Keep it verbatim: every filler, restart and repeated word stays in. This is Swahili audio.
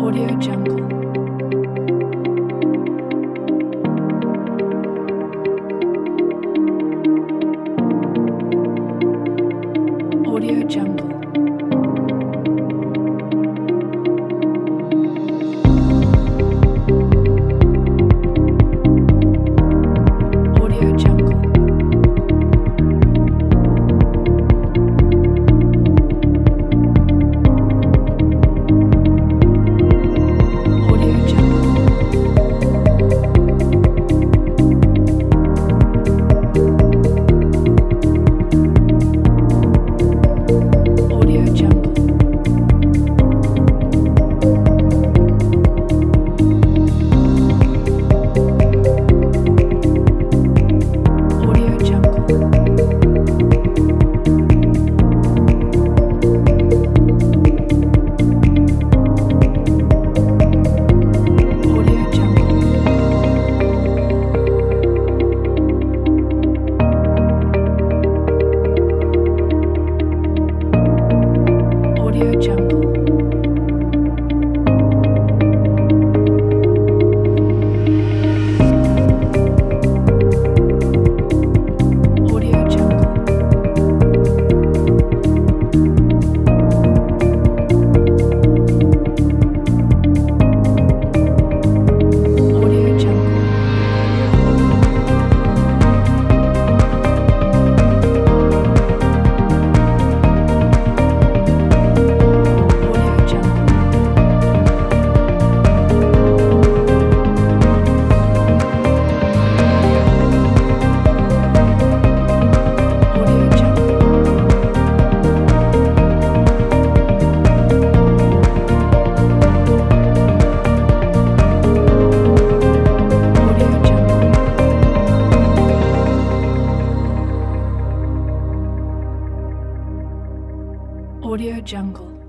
Audio Jungle. Audio Jungle. Audio Jungle. Audio Jungle. Audio Jungle. Audio Jungle. Audio Jungle. Audio Jungle. Audio Jungle. Audio Jungle. Audio Jungle. Audio Jungle. Audio Jungle. Audio Jungle.